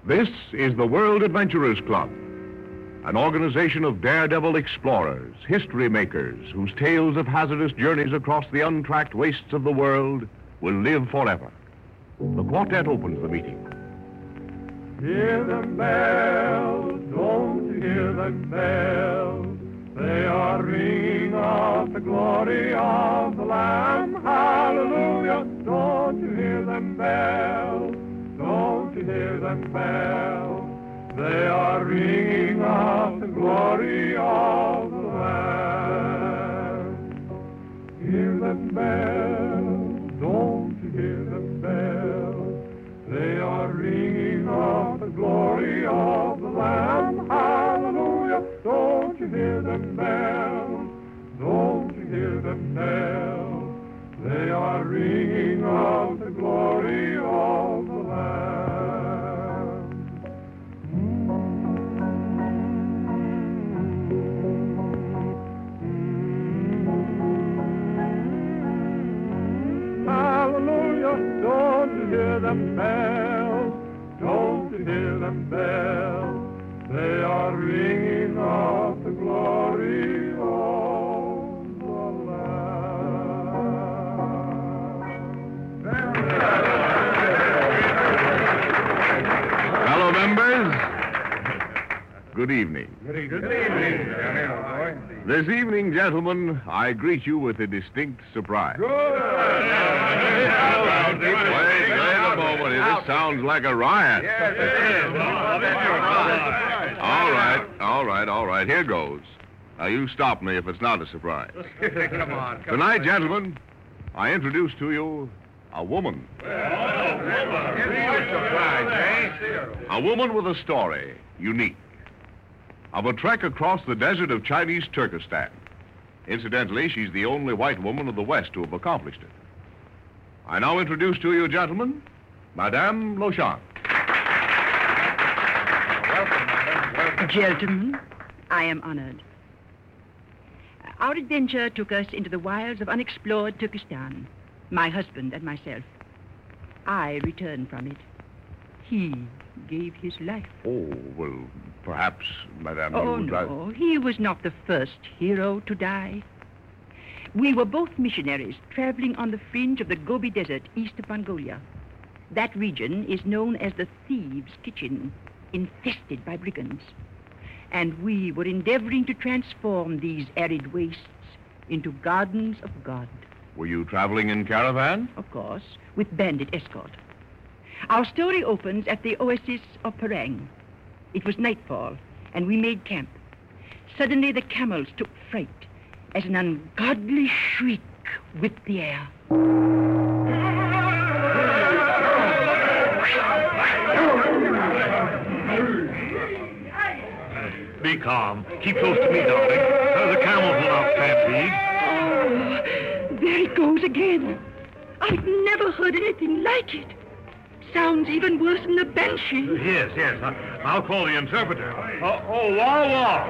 This is the World Adventurers Club, an organization of daredevil explorers, history makers, whose tales of hazardous journeys across the untracked wastes of the world will live forever. The quartet opens the meeting. Hear them bells, don't you hear them bells? They are ringing of the glory of the Lamb. Hallelujah, don't you hear them bells? Don't you hear them bells? They are ringing of the glory of the Lamb. Hear them bells, don't you hear them bells? They are ringing of the glory of the Lamb. Hallelujah, don't you hear them bells? Don't you hear them bells? They are ringing of the glory of the Lamb. Hallelujah, don't you hear them bells? Don't you hear them bells? They are ringing of the glory of the Lamb. Fellow members, good evening. Good evening. This evening, gentlemen, I greet you with a distinct surprise. Good. Wait a moment. This sounds like a riot. All right. Here goes. Now, you stop me if it's not a surprise. Come on. Tonight, gentlemen, I introduce to you a woman. A woman with a story, unique, of a trek across the desert of Chinese Turkestan. Incidentally, she's the only white woman of the West to have accomplished it. I now introduce to you, gentlemen, Madame Lochamp. Gentlemen, I am honored. Our adventure took us into the wilds of unexplored Turkestan, my husband and myself. I returned from it. He gave his life. Oh, well, perhaps, Madame... Oh, you would like- no, he was not the first hero to die. We were both missionaries traveling on the fringe of the Gobi Desert east of Mongolia. That region is known as the Thieves' Kitchen, infested by brigands. And we were endeavoring to transform these arid wastes into gardens of God. Were you traveling in caravan? Of course, with bandit escort. Our story opens at the oasis of Perang. It was nightfall, and we made camp. Suddenly the camels took fright as an ungodly shriek whipped the air. Be calm. Keep close to me, darling. The camels will not stampede. Oh, there it goes again. I've never heard anything like it. Sounds even worse than the banshee. Yes. I'll call the interpreter. Wawa!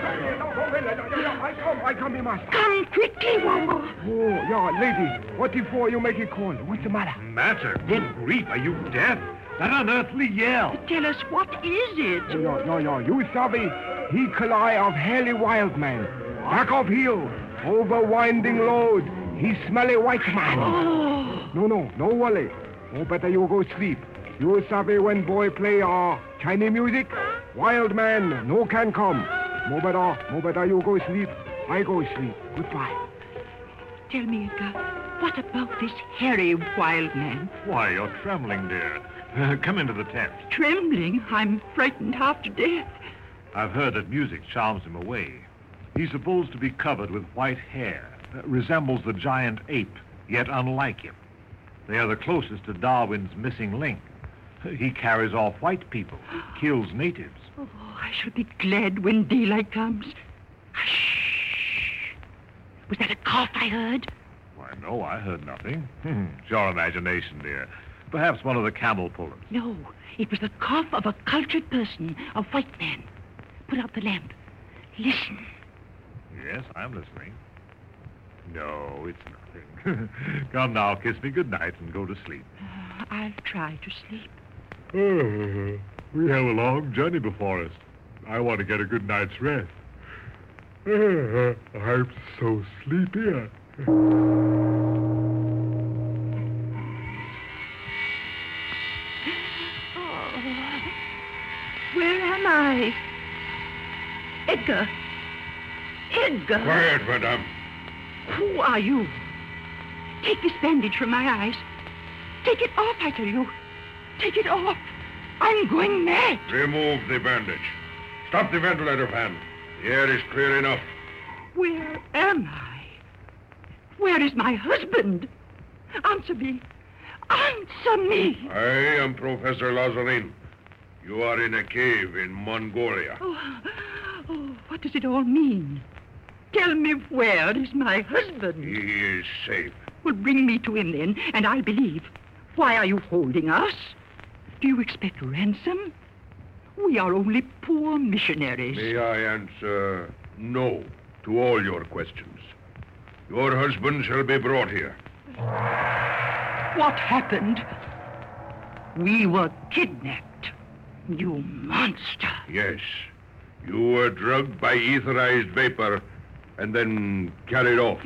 I come here, master. Come quickly, Wawa. Oh, yeah, lady. What for you make it call? What's the matter? Matter? Good grief, are you deaf? That unearthly yell. Tell us, what is it? No. You savvy. He cry of hairy wild man. Back of hill. Over winding road. He smelly white man. Oh. No worry. Oh, better you go sleep. You savvy when boy play Chinese music? Wild man, no can come. More better you go sleep. I go sleep. Goodbye. Tell me, Edgar, what about this hairy wild man? Why, you're trembling, dear. Come into the tent. Trembling? I'm frightened half to death. I've heard that music charms him away. He's supposed to be covered with white hair. Resembles the giant ape, yet unlike him. They are the closest to Darwin's missing link. He carries off white people, kills natives. Oh, I shall be glad when daylight comes. Hush! Was that a cough I heard? Why, no, I heard nothing. It's your imagination, dear. Perhaps one of the camel pullers. No, it was the cough of a cultured person, a white man. Put out the lamp. Listen. Yes, I'm listening. No, it's nothing. Come now, kiss me good night and go to sleep. I'll try to sleep. Oh, we have a long journey before us. I want to get a good night's rest. I'm so sleepy. Where am I? Edgar! Edgar! Quiet, madame. Who are you? Take this bandage from my eyes. Take it off, I tell you. Take it off. I'm going mad. Remove the bandage. Stop the ventilator fan. The air is clear enough. Where am I? Where is my husband? Answer me. Answer me. I am Professor Lazarin. You are in a cave in Mongolia. Oh, what does it all mean? Tell me, where is my husband? He is safe. Well, bring me to him then, and I'll believe. Why are you holding us? Do you expect ransom? We are only poor missionaries. May I answer no to all your questions? Your husband shall be brought here. What happened? We were kidnapped. You monster. Yes. You were drugged by etherized vapor and then carried off.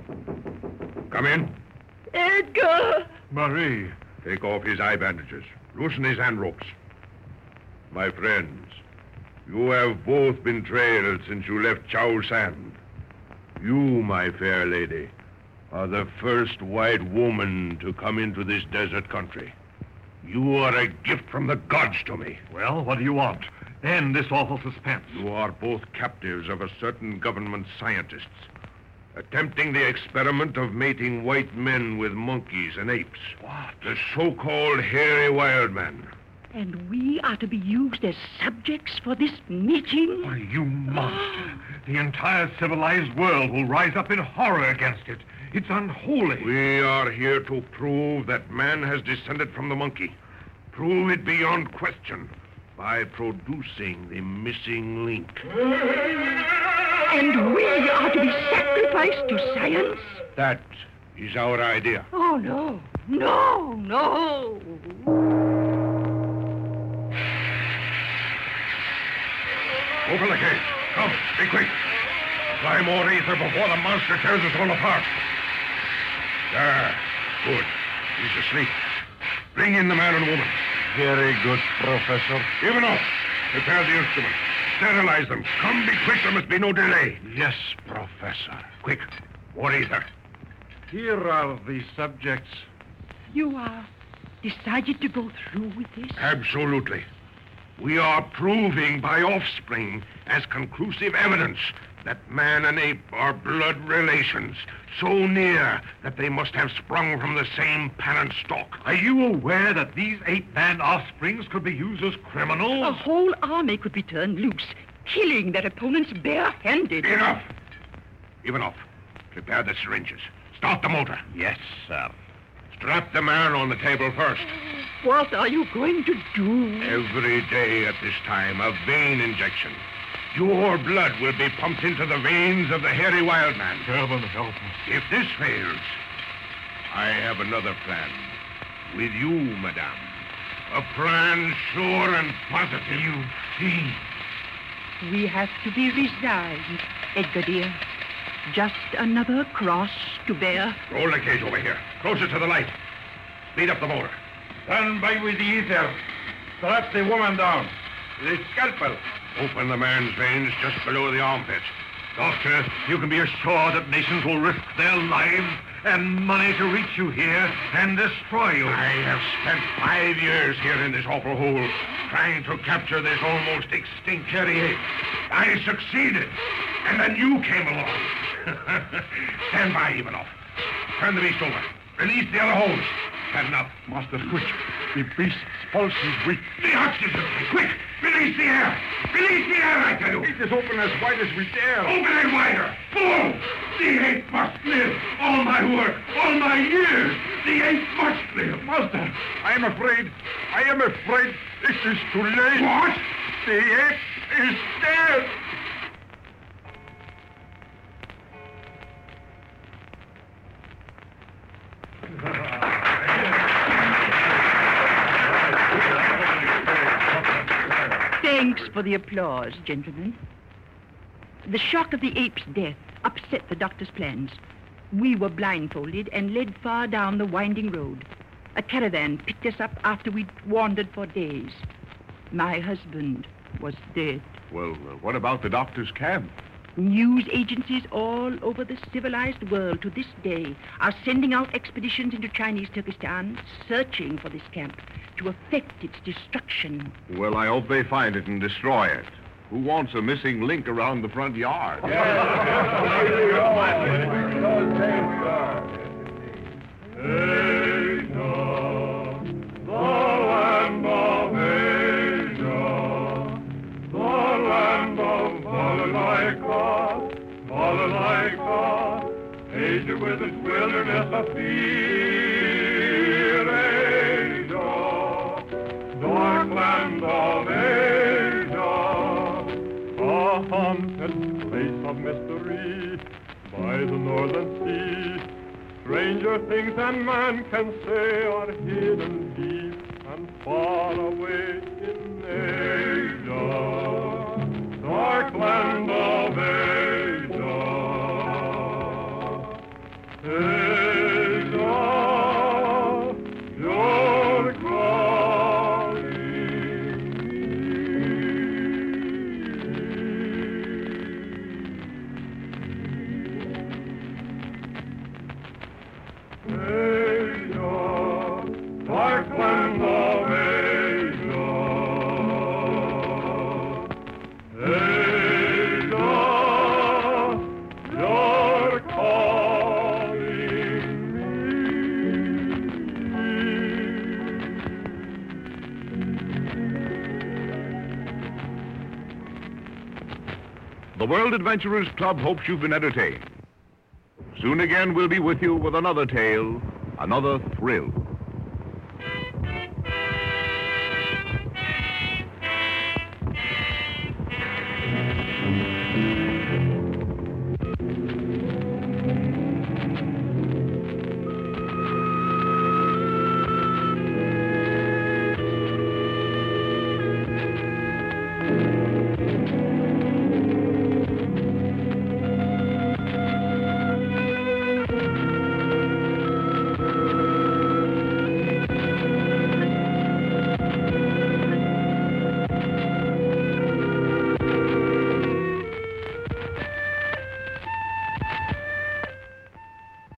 Come in. Edgar! Marie. Take off his eye bandages. Loosen his hand ropes. My friends, you have both been trailed since you left Chow Sand. You, my fair lady, are the first white woman to come into this desert country. You are a gift from the gods to me. Well, what do you want? End this awful suspense. You are both captives of a certain government scientists, attempting the experiment of mating white men with monkeys and apes. What? The so-called hairy wild man. And we are to be used as subjects for this meeting? Why, you monster. The entire civilized world will rise up in horror against it. It's unholy. We are here to prove that man has descended from the monkey. Prove it beyond question by producing the missing link. And we are to be sacrificed to science? That is our idea. Oh, no. No, no. Open the cage. Come, be quick. Apply more ether before the monster tears us all apart. There. Good. He's asleep. Bring in the man and woman. Very good, Professor. Give enough. Prepare the instruments. Sterilize them. Come, be quick. There must be no delay. Yes, Professor. Quick. More ether. Here are the subjects. You are decided to go through with this? Absolutely. We are proving by offspring as conclusive evidence that man and ape are blood relations, so near that they must have sprung from the same parent stock. Are you aware that these ape-man offsprings could be used as criminals? A whole army could be turned loose, killing their opponents bare-handed. Enough. Ivanov, prepare the syringes. Start the motor. Yes, sir. Strap the man on the table first. What are you going to do? Every day at this time, a vein injection. Your blood will be pumped into the veins of the hairy wild man. Heaven help us. If this fails, I have another plan. With you, madame. A plan sure and positive. You see. We have to be resigned, Edgar dear. Just another cross to bear. Roll the cage over here. Closer to the light. Speed up the motor. Stand by with the ether. Strap the woman down. The scalpel. Open the man's veins just below the armpit. Doctor, you can be assured that nations will risk their lives and money to reach you here and destroy you. I have spent 5 years here in this awful hole trying to capture this almost extinct hairy ape. I succeeded, and then you came along. Stand by, Ivanov. Turn the beast over. Release the other hose. That's enough. Master, quick. The beast's pulse is weak. The oxygen. Quick! Release the air! Release the air, I tell you! It is open as wide as we dare. Open it wider! Full! The ape must live! All my work, all my years, the ape must live! Master, I am afraid it is too late. What? The ape is dead. Thanks for the applause, gentlemen. The shock of the ape's death upset the doctor's plans. We were blindfolded and led far down the winding road. A caravan picked us up after we'd wandered for days. My husband was dead. Well, what about the doctor's camp? News agencies all over the civilized world to this day are sending out expeditions into Chinese Turkestan, searching for this camp to effect its destruction. Well, I hope they find it and destroy it. Who wants a missing link around the front yard? Asia with its wilderness of fear, Asia, dark land of Asia, a haunted place of mystery by the northern sea. Stranger things than man can say are hidden deep and far away in Asia, dark land of Asia. Asia, you're calling me. Asia, dark land of Asia. Asia, you're calling me. The World Adventurers Club hopes you've been entertained. Soon again, we'll be with you with another tale, another thrill.